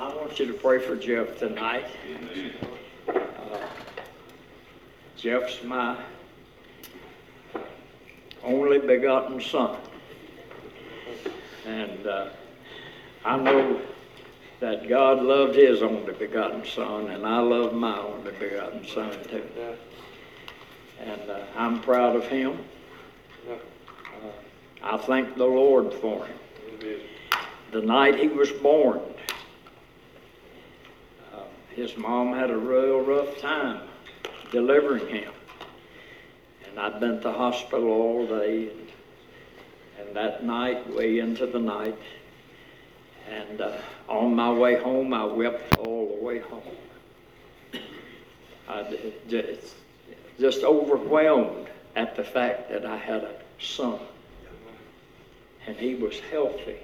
I want you to pray for Jeff tonight. Jeff's my only begotten son. And I know that God loved his only begotten son, and I love my only begotten son too. And I'm proud of him. I thank the Lord for him. The night he was born, his mom had a real rough time delivering him. And I'd been at the hospital all day, and that night, way into the night, and on my way home, I wept all the way home. I just overwhelmed at the fact that I had a son, and he was healthy.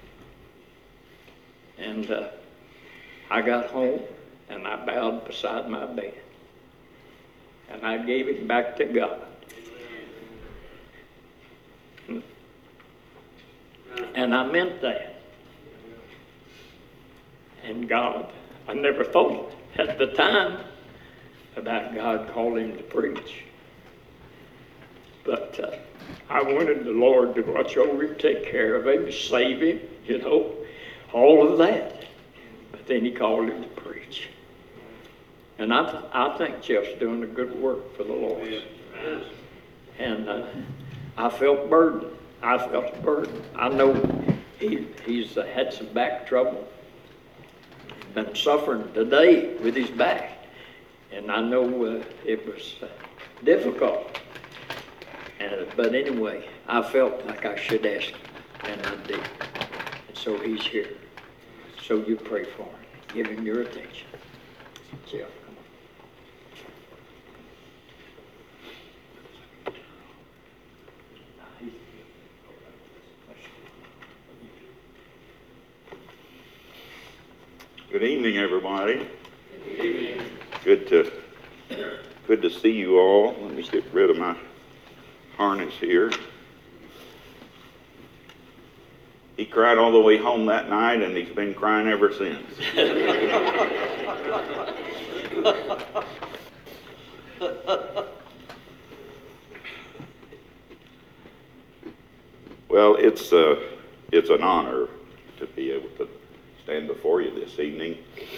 And I got home, and I bowed beside my bed, and I gave it back to God. And I meant that. And God, I never thought at the time about God calling him to preach. But I wanted the Lord to watch over him, take care of him, save him, all of that. But then he called him to preach. And I think Jeff's doing a good work for the Lord. And I felt burdened. I felt a burden. I know he's had some back trouble. Been suffering today with his back. And I know it was difficult. But anyway, I felt like I should ask him, and I did. And so he's here. So you pray for him. Give him your attention. Jeff, come on. Good evening, everybody. Good evening. Good to see you all. Let me get rid of my harness here. He cried all the way home that night, and he's been crying ever since. Well, it's an honor to be able to stand before you this evening.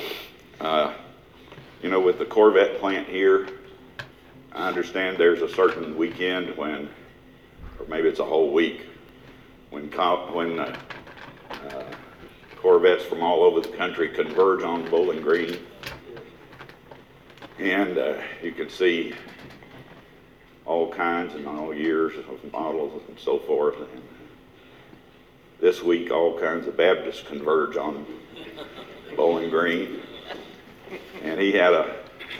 With the Corvette plant here, I understand there's a certain weekend when, or maybe it's a whole week, when Corvettes from all over the country converge on Bowling Green. And you can see all kinds and all years of models and so forth. And this week, all kinds of Baptists converge on Bowling Green. And he had a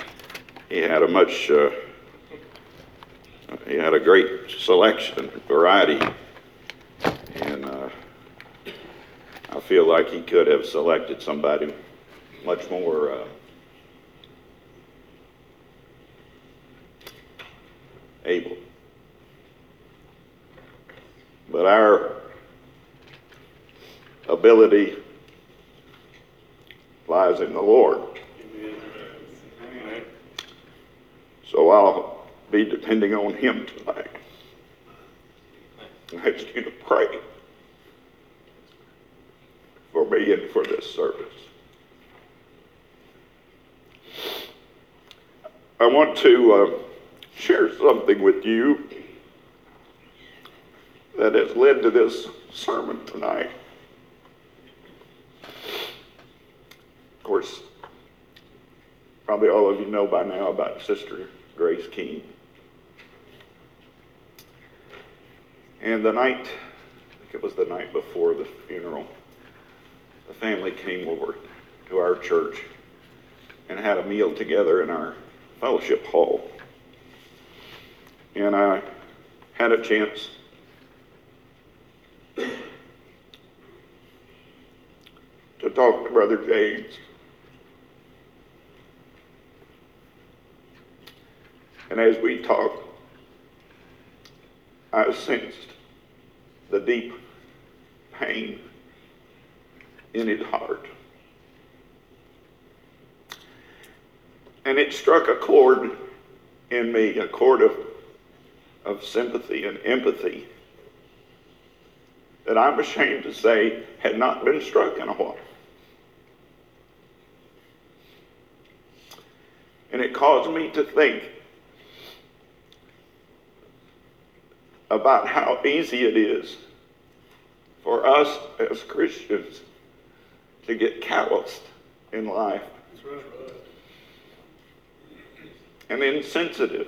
great selection, variety, and I feel like he could have selected somebody much more able. But our ability lies in the Lord. So I'll be depending on him tonight. I ask you to pray for me and for this service. I want to share something with you that has led to this sermon tonight. Of course, probably all of you know by now about Sister Grace King. And the night, I think it was the night before the funeral, the family came over to our church and had a meal together in our fellowship hall. And I had a chance to talk to Brother James. And as we talked, I sensed the deep pain in his heart. And it struck a chord in me, a chord of sympathy and empathy that I'm ashamed to say had not been struck in a while. And it caused me to think about how easy it is for us as Christians to get calloused in life. That's right. And insensitive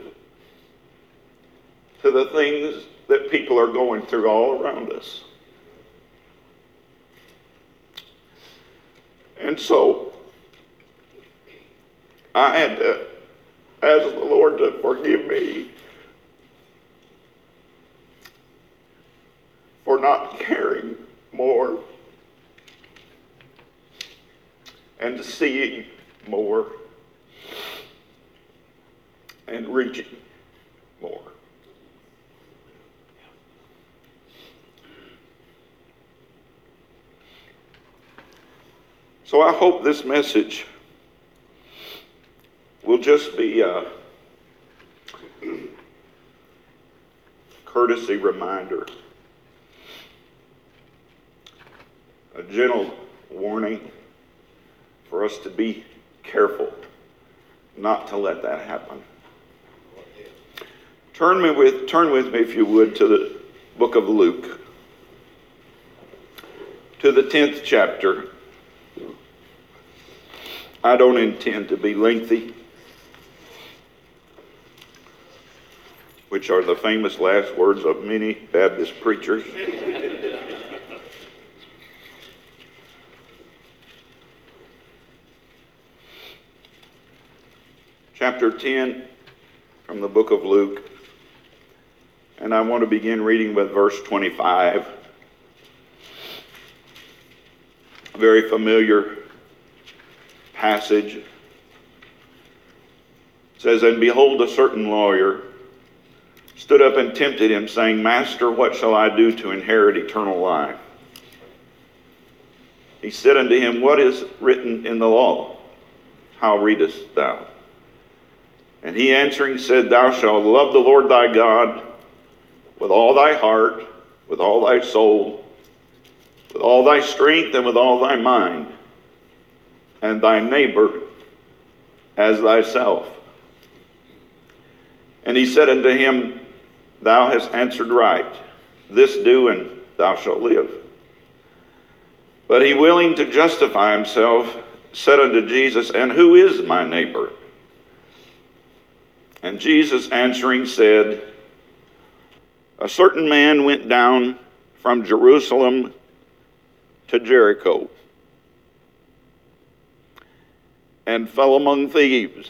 to the things that people are going through all around us. And so I had to ask the Lord to forgive me for not caring more and seeing more and reaching more. So I hope this message will just be a courtesy reminder, a gentle warning for us to be careful not to let that happen. Turn with me, if you would, to the book of Luke, to the 10th chapter. I don't intend to be lengthy, which are the famous last words of many Baptist preachers. Chapter 10 from the book of Luke. And I want to begin reading with verse 25. A very familiar passage. It says, "And behold, a certain lawyer stood up and tempted him, saying, Master, what shall I do to inherit eternal life? He said unto him, What is written in the law? How readest thou? And he answering said, Thou shalt love the Lord thy God with all thy heart, with all thy soul, with all thy strength, and with all thy mind, and thy neighbor as thyself. And he said unto him, Thou hast answered right. This do, and thou shalt live. But he, willing to justify himself, said unto Jesus, And who is my neighbor? And Jesus answering said, A certain man went down from Jerusalem to Jericho, and fell among thieves,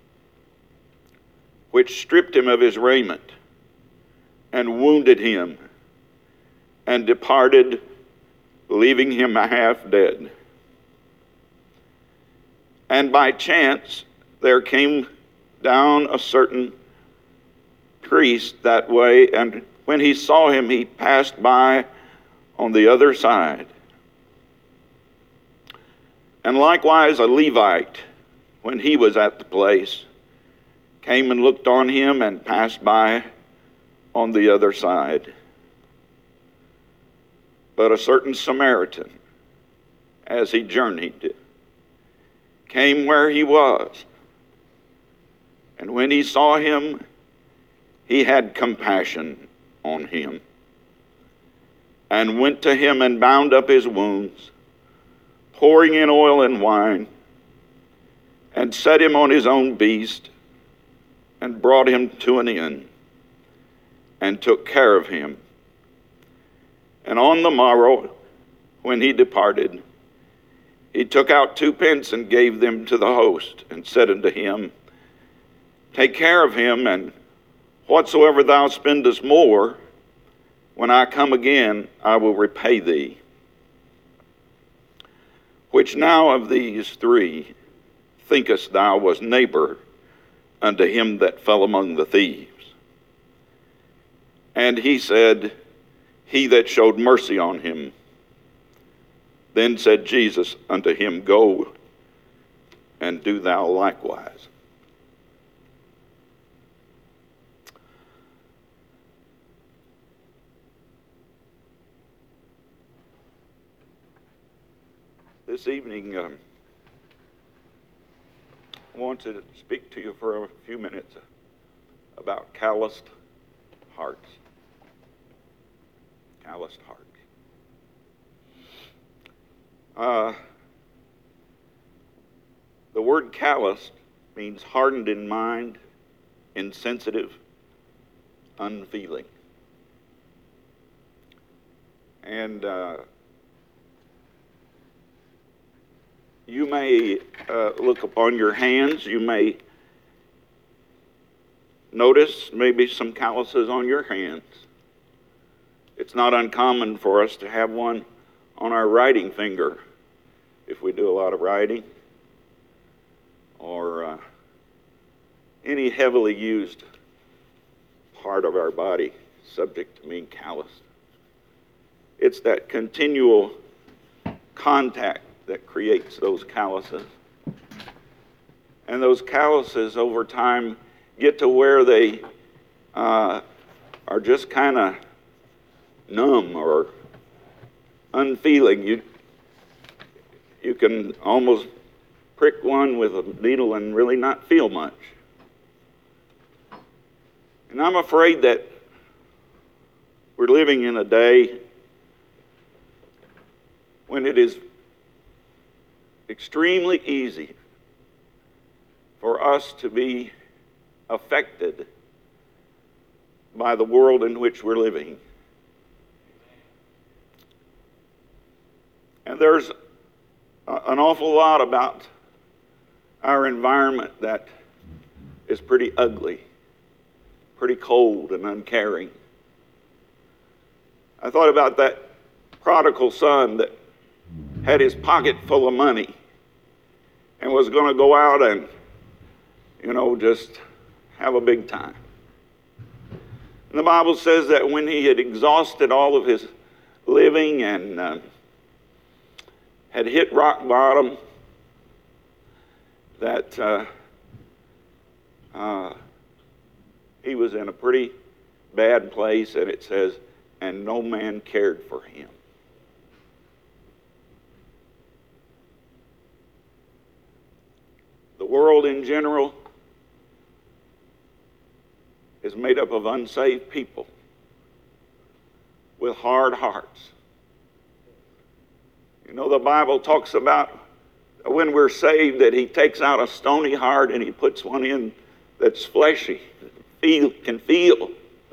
which stripped him of his raiment, and wounded him, and departed, leaving him half dead. And by chance there came down a certain priest that way, and when he saw him, he passed by on the other side. And likewise a Levite, when he was at the place, came and looked on him and passed by on the other side. But a certain Samaritan, as he journeyed, came where he was. And when he saw him, he had compassion on him, and went to him and bound up his wounds, pouring in oil and wine, and set him on his own beast, and brought him to an inn, and took care of him. And on the morrow, when he departed, he took out 2 pence and gave them to the host, and said unto him, Take care of him, and whatsoever thou spendest more, when I come again, I will repay thee. Which now of these 3 thinkest thou was neighbor unto him that fell among the thieves? And he said, He that showed mercy on him. Then said Jesus unto him, Go and do thou likewise. This evening, I want to speak to you for a few minutes about calloused hearts. Calloused hearts. The word calloused means hardened in mind, insensitive, unfeeling. And you may look upon your hands. You may notice maybe some calluses on your hands. It's not uncommon for us to have one on our writing finger if we do a lot of writing, or any heavily used part of our body subject to being calloused. It's that continual contact that creates those calluses. And those calluses over time get to where they are just kind of numb or unfeeling. You can almost prick one with a needle and really not feel much. And I'm afraid that we're living in a day when it is extremely easy for us to be affected by the world in which we're living. And there's an awful lot about our environment that is pretty ugly, pretty cold and uncaring. I thought about that prodigal son that had his pocket full of money and was going to go out and, just have a big time. And the Bible says that when he had exhausted all of his living and had hit rock bottom, that he was in a pretty bad place, and it says, and no man cared for him. The world in general is made up of unsaved people with hard hearts. The Bible talks about when we're saved that he takes out a stony heart and he puts one in that's fleshy, can feel.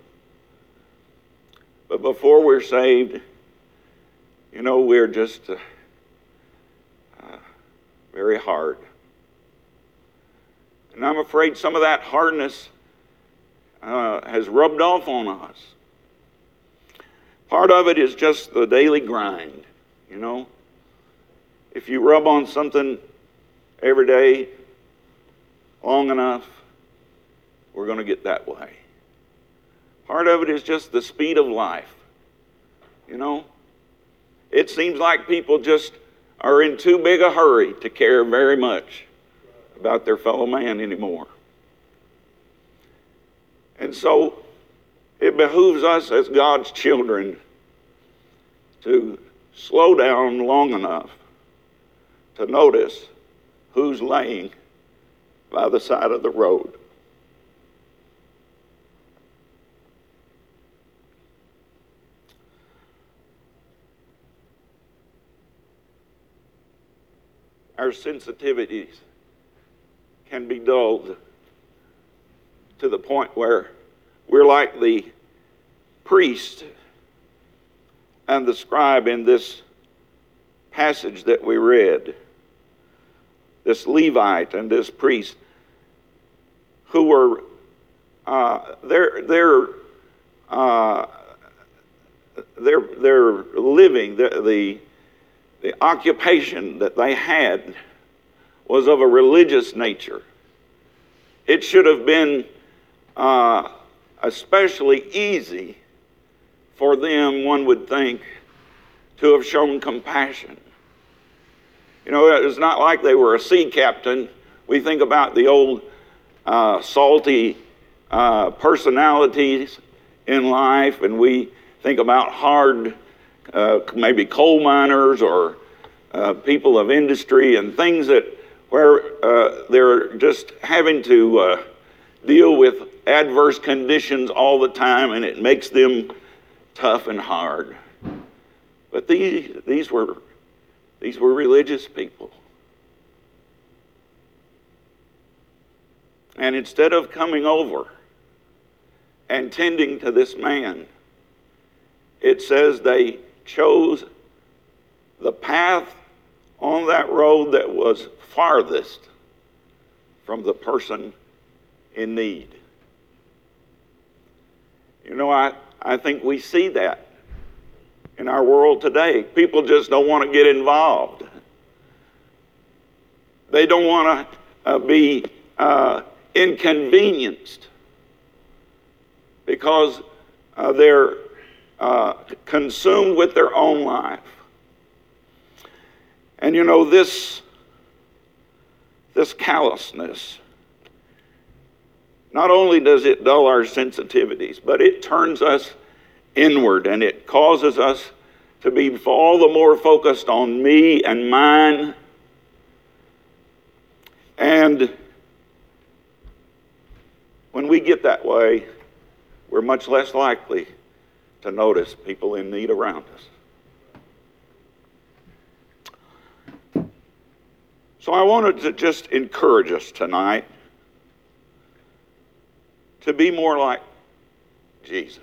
But before we're saved, we're just very hard. And I'm afraid some of that hardness has rubbed off on us. Part of it is just the daily grind, If you rub on something every day long enough, we're going to get that way. Part of it is just the speed of life, It seems like people just are in too big a hurry to care very much about their fellow man anymore. And so it behooves us as God's children to slow down long enough to notice who's laying by the side of the road. Our sensitivities can be dulled to the point where we're like the priest and the scribe in this passage that we read. This Levite and this priest who were their living, the occupation that they had was of a religious nature. It should have been especially easy for them, one would think, to have shown compassion. It's not like they were a sea captain. We think about the old salty personalities in life, and we think about hard, maybe coal miners or people of industry and things where they're just having to deal with adverse conditions all the time, and it makes them tough and hard. But these were religious people. And instead of coming over and tending to this man, it says they chose the path on that road that was farthest from the person in need. You know, I think we see that in our world today. People just don't want to get involved. They don't want to be inconvenienced because they're consumed with their own life. And you know, this callousness, not only does it dull our sensitivities, but it turns us inward, and it causes us to be all the more focused on me and mine. And when we get that way, we're much less likely to notice people in need around us. So I wanted to just encourage us tonight to be more like Jesus.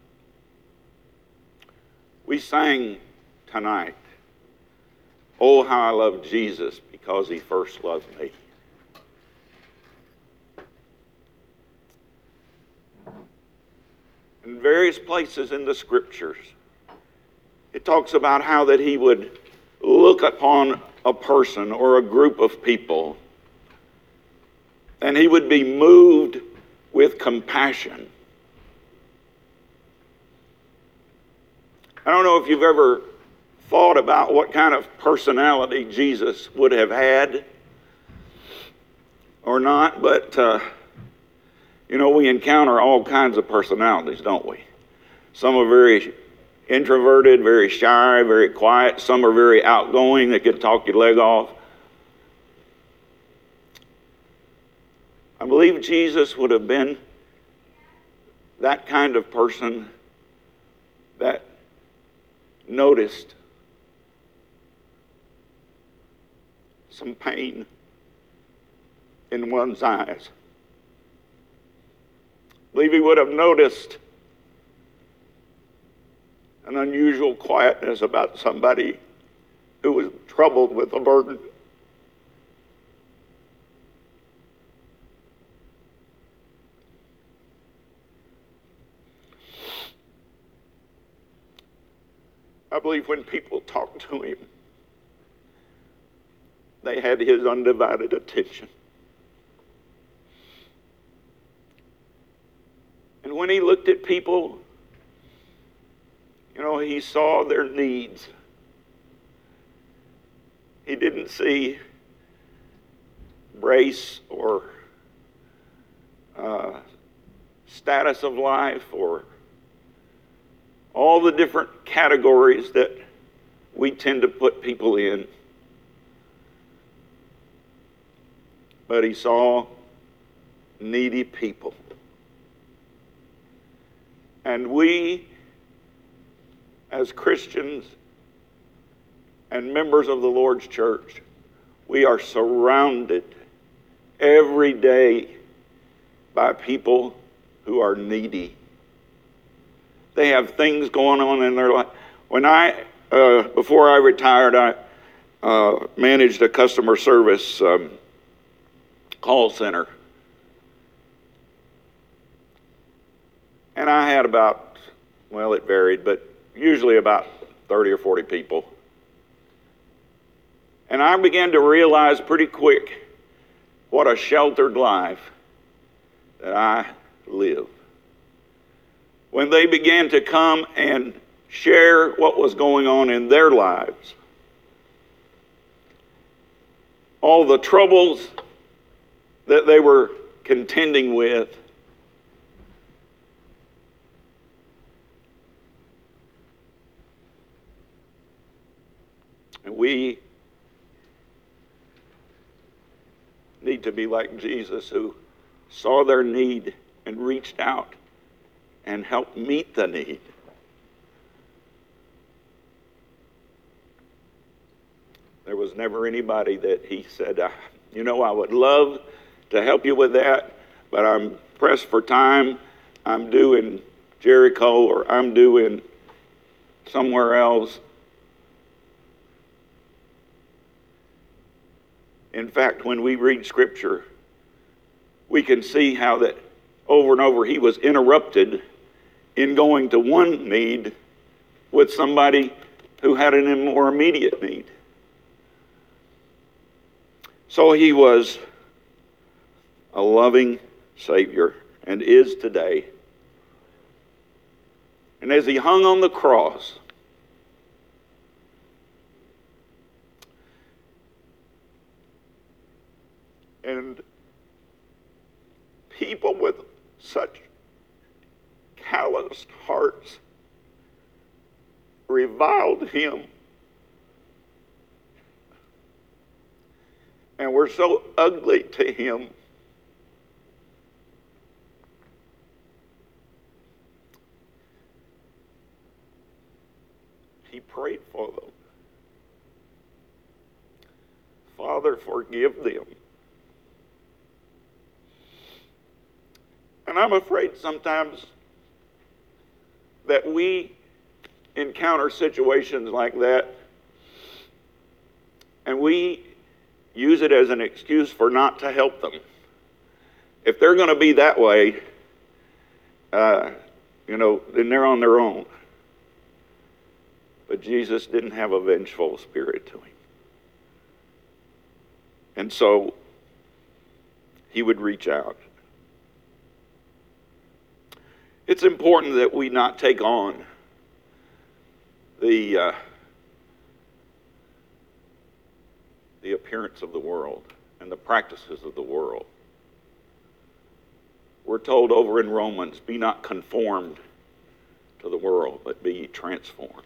We sang tonight, "Oh, how I love Jesus because he first loved me." In various places in the scriptures, it talks about how that he would look upon a person or a group of people, and he would be moved with compassion. I don't know if you've ever thought about what kind of personality Jesus would have had or not, but you know, we encounter all kinds of personalities, don't we? Some are very introverted, very shy, very quiet. Some are very outgoing. They could talk your leg off. I believe Jesus would have been that kind of person that noticed some pain in one's eyes. I believe he would have noticed an unusual quietness about somebody who was troubled with a burden. I believe when people talked to him, they had his undivided attention. And when he looked at people, you know, he saw their needs. He didn't see race or status of life or all the different categories that we tend to put people in. But he saw needy people. And we, as Christians and members of the Lord's church, we are surrounded every day by people who are needy. They have things going on in their life. When before I retired, I managed a customer service call center. And I had about, well, it varied, but usually about 30 or 40 people. And I began to realize pretty quick what a sheltered life that I live. When they began to come and share what was going on in their lives, all the troubles that they were contending with, and we to be like Jesus, who saw their need and reached out and helped meet the need. There was never anybody that he said, I would love to help you with that, but I'm pressed for time. I'm due in Jericho, or I'm due in somewhere else. In fact, when we read Scripture, we can see how that over and over he was interrupted in going to one need with somebody who had a more immediate need. So he was a loving Savior, and is today. And as he hung on the cross, and people with such calloused hearts reviled him and were so ugly to him, he prayed for them. Father, forgive them. And I'm afraid sometimes that we encounter situations like that, and we use it as an excuse for not to help them. If they're going to be that way, then they're on their own. But Jesus didn't have a vengeful spirit to him. And so he would reach out. It's important that we not take on the appearance of the world and the practices of the world. We're told over in Romans, be not conformed to the world, but be ye transformed.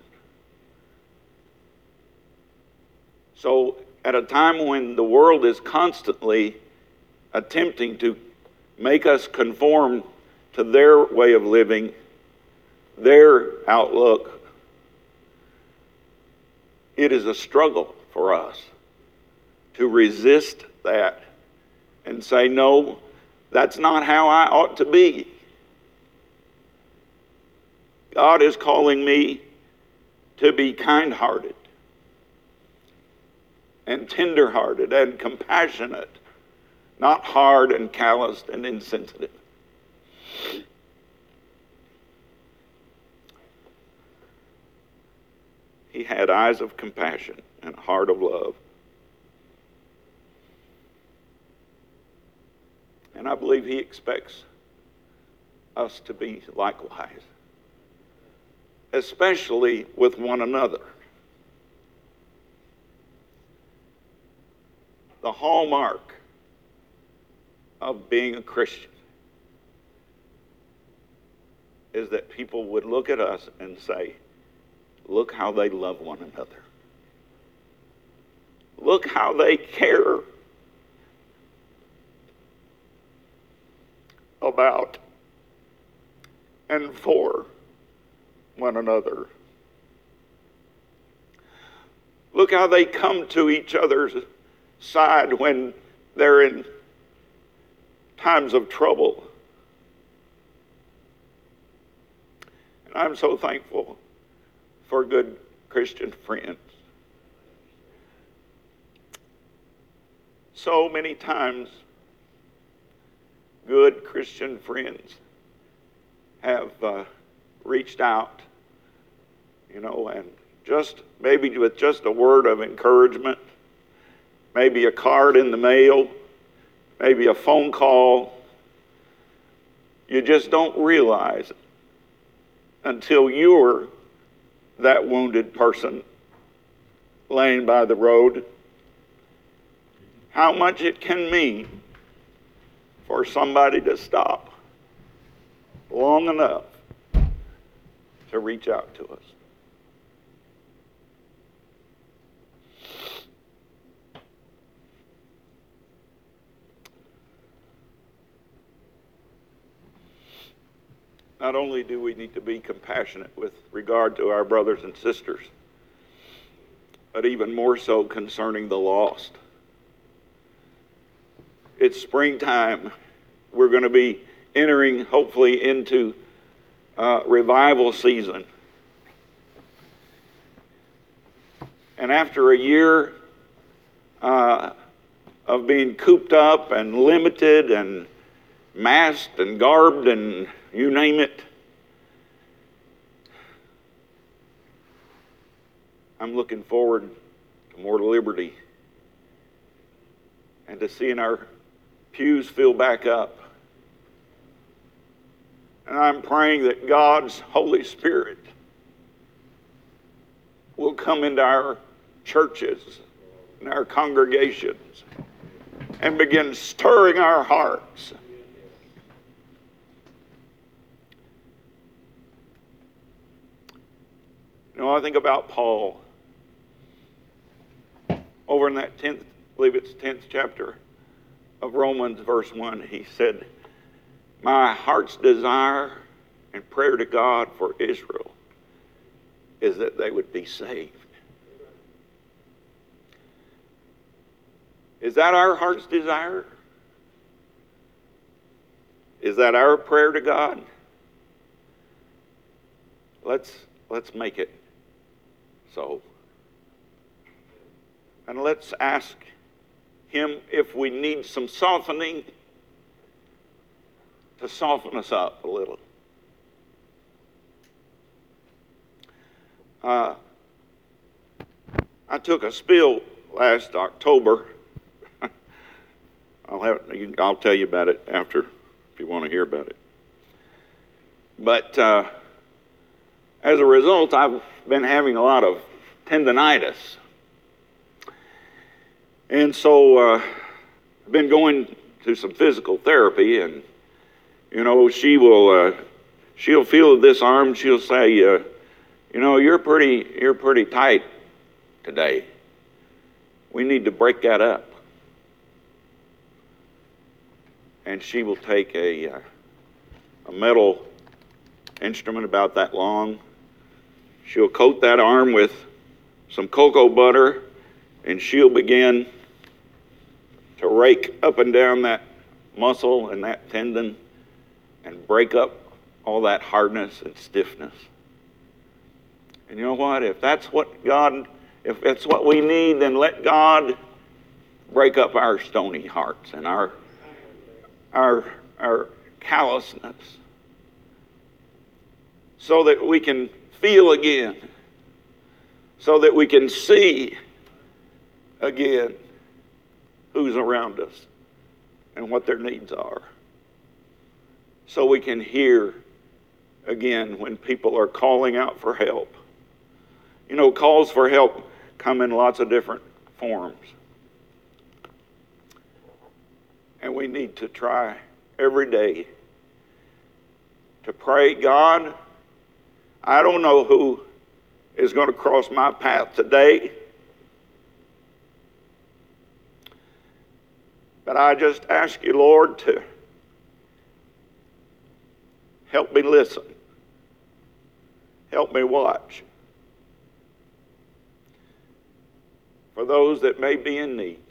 So at a time when the world is constantly attempting to make us conform to their way of living, their outlook, it is a struggle for us to resist that and say, no, that's not how I ought to be. God is calling me to be kind-hearted and tender-hearted and compassionate, not hard and calloused and insensitive. He had eyes of compassion and a heart of love. And I believe he expects us to be likewise, especially with one another. The hallmark of being a Christian is that people would look at us and say, look how they love one another. Look how they care about and for one another. Look how they come to each other's side when they're in times of trouble. And I'm so thankful for good Christian friends. So many times, good Christian friends have reached out, and just maybe with just a word of encouragement, maybe a card in the mail, maybe a phone call. You just don't realize until you're that wounded person laying by the road how much it can mean for somebody to stop long enough to reach out to us. not only do we need to be compassionate with regard to our brothers and sisters, but even more so concerning the lost. It's springtime. We're going to be entering, hopefully, into revival season. And after a year of being cooped up and limited and masked and garbed and you name it, I'm looking forward to more liberty and to seeing our pews fill back up. And I'm praying that God's Holy Spirit will come into our churches and our congregations and begin stirring our hearts. You know, I think about Paul over in that 10th, I believe it's 10th chapter of Romans, verse 1. He said, my heart's desire and prayer to God for Israel is that they would be saved. Is that our heart's desire? Is that our prayer to God? Let's make it so. And let's ask Him if we need some softening to soften us up a little. I took a spill last October. I'll tell you about it after if you want to hear about it. But as a result, I've been having a lot of tendonitis. And so I've been going to some physical therapy, and you know, she'll feel this arm. She'll say, you know, you're pretty tight today. We need to break that up. And she will take a metal instrument about that long. She'll coat that arm with some cocoa butter, and she'll begin to rake up and down that muscle and that tendon and break up all that hardness and stiffness. And you know what? If that's what we need, then let God break up our stony hearts and our callousness so that we can feel again, so that we can see again who's around us and what their needs are, so we can hear again when people are calling out for help. You know, calls for help come in lots of different forms. And we need to try every day to pray, God, I don't know who is going to cross my path today, but I just ask you, Lord, to help me listen. Help me watch. For those that may be in need.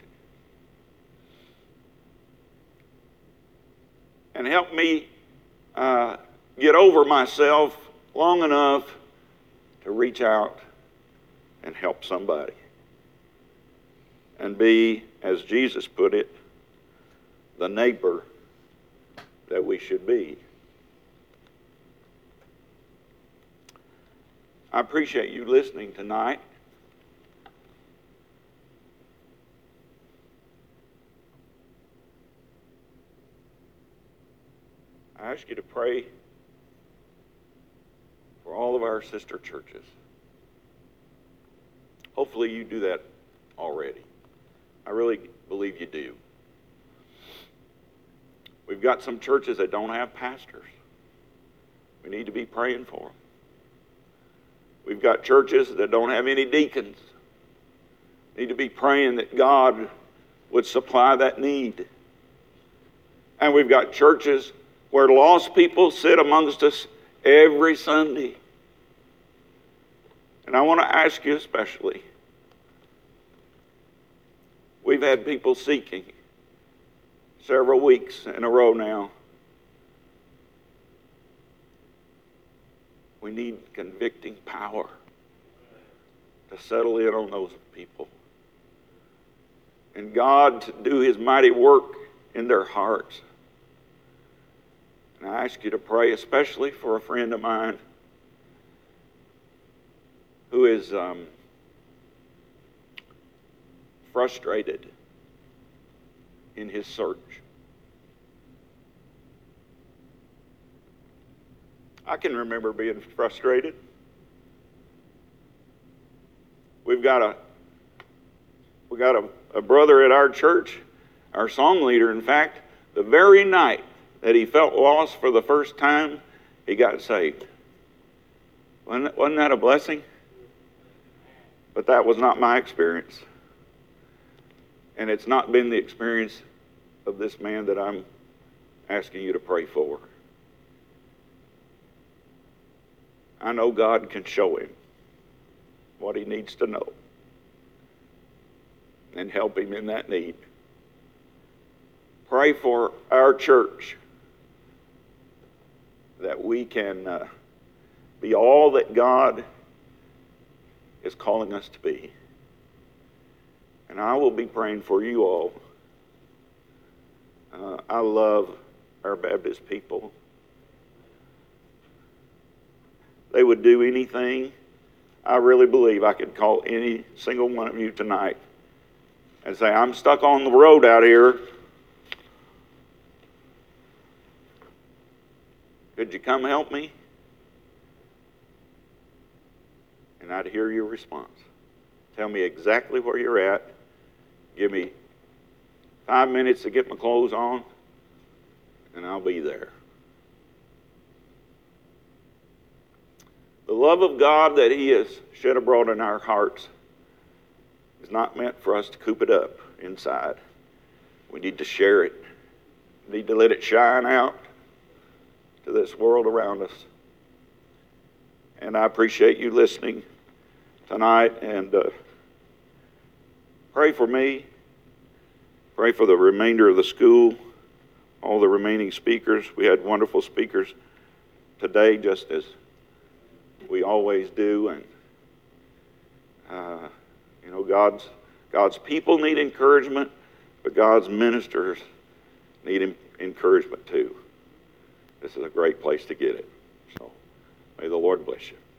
And help me get over myself long enough to reach out and help somebody. And be, as Jesus put it, the neighbor that we should be. I appreciate you listening tonight. I ask you to pray for all of our sister churches. Hopefully you do that already. I really believe you do. We've got some churches that don't have pastors. We need to be praying for them. We've got churches that don't have any deacons. We need to be praying that God would supply that need. And we've got churches where lost people sit amongst us every Sunday. And I want to ask you especially, we've had people seeking several weeks in a row now. We need convicting power to settle in on those people. And God to do His mighty work in their hearts. And I ask you to pray especially for a friend of mine who is frustrated in his search. I can remember being frustrated. We got a brother at our church, our song leader, in fact, the very night that he felt lost for the first time, he got saved. Wasn't that a blessing? But that was not my experience. And it's not been the experience of this man that I'm asking you to pray for. I know God can show him what he needs to know and help him in that need. Pray for our church that we can be all that God is calling us to be. And I will be praying for you all. I love our Baptist people. They would do anything. I really believe I could call any single one of you tonight and say, I'm stuck on the road out here. Could you come help me? And I'd hear your response. Tell me exactly where you're at. Give me 5 minutes to get my clothes on, and I'll be there. The love of God that He has shed abroad in our hearts is not meant for us to coop it up inside. We need to share it. We need to let it shine out to this world around us. And I appreciate you listening tonight, and pray for me. Pray for the remainder of the school, all the remaining speakers. We had wonderful speakers today, just as we always do. And God's people need encouragement, but God's ministers need encouragement too. This is a great place to get it. So may the Lord bless you.